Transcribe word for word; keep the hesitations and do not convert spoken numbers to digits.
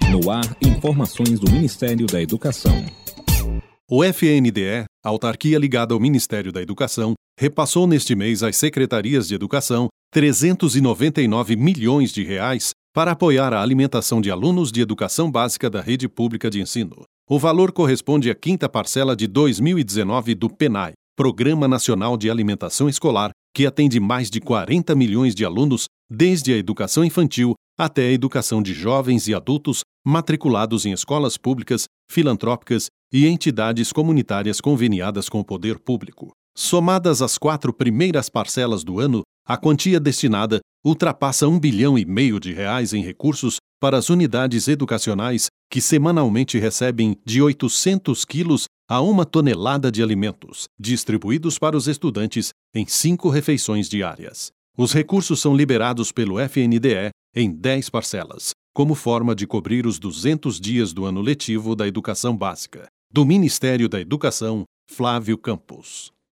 No ar, informações do Ministério da Educação. O F N D E, autarquia ligada ao Ministério da Educação, repassou neste mês às secretarias de educação trezentos e noventa e nove milhões de reais para apoiar a alimentação de alunos de educação básica da rede pública de ensino. O valor corresponde à quinta parcela de dois mil e dezenove do PENAE, Programa Nacional de Alimentação Escolar, que atende mais de quarenta milhões de alunos, desde a educação infantil até a educação de jovens e adultos matriculados em escolas públicas, filantrópicas e entidades comunitárias conveniadas com o poder público. Somadas as quatro primeiras parcelas do ano, a quantia destinada ultrapassa um bilhão e meio de reais em recursos para as unidades educacionais que semanalmente recebem de oitocentos quilos a uma tonelada de alimentos, distribuídos para os estudantes em cinco refeições diárias. Os recursos são liberados pelo F N D E em dez parcelas, como forma de cobrir os duzentos dias do ano letivo da educação básica. Do Ministério da Educação, Flávio Campos.